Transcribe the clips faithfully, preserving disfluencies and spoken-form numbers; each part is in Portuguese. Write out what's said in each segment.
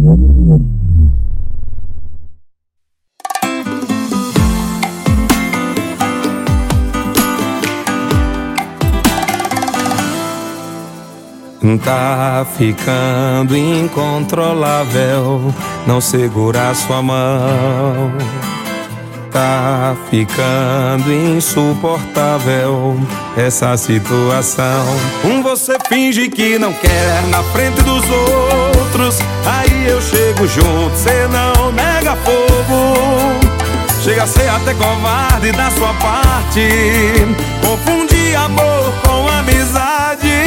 Tá ficando incontrolável não segurar sua mão. Tá ficando insuportável essa situação. Um você finge que não quer na frente dos outros, aí eu chego junto, cê não nega fogo. Chega a ser até covarde da sua parte, confundir amor com amizade.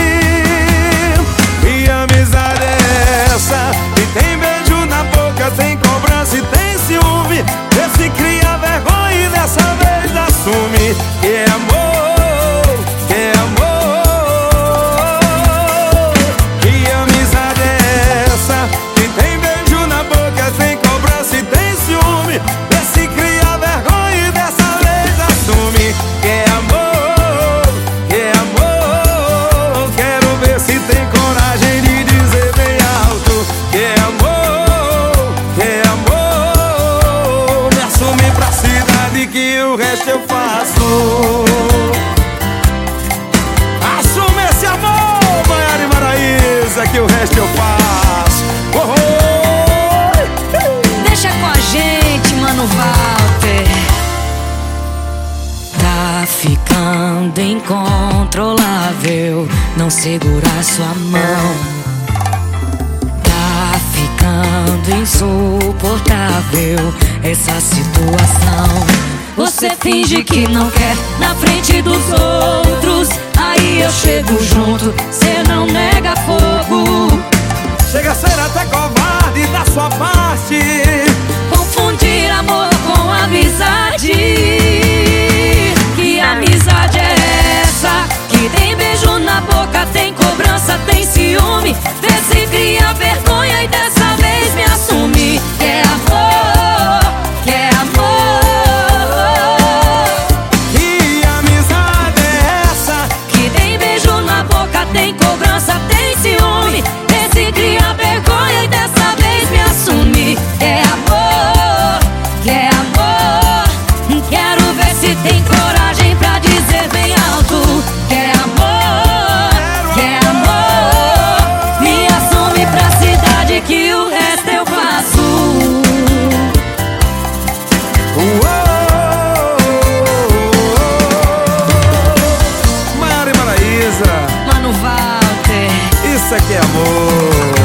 E amizade é essa que tem beijo na boca, tem cobrança e tem ciúme. Vê se cria vergonha e dessa vez assume que é amor, que é amor. Que amizade é essa que tem beijo na boca, tem cobrança e tem ciúme. Vê se cria vergonha e dessa vez assume que é amor, que é amor. Quero ver se tem coragem de dizer bem alto que é amor, que é amor. Me assume pra cidade que o resto eu faço. Assume esse amor, Maiara e Maraísa, que o resto eu faço. Oh, oh. Deixa com a gente, Mano Walter. Tá ficando incontrolável não segurar sua mão. Tá ficando insuportável essa situação. Você finge que não quer na frente dos outros, aí eu chego junto, cê não nega fogo. Chega a ser até covarde da sua parte, Confundir amor com amizade. Que amizade é essa que tem beijo na boca, tem cobrança, tem ciúme. Vê se cria vergonha e dessa vez me assume que é amor, que é amor. que amizade é essa Que tem beijo na boca, tem cobrança, tem ciúme. Vê se cria vergonha e dessa vez me assume que é amor, que é amor. Quero ver se tem coragem pra dizer bem alto que é amor, que é amor. Me assume pra cidade que o resto eu faço. Maiara e Maraísa, Mano Walter. isso aqui é amor.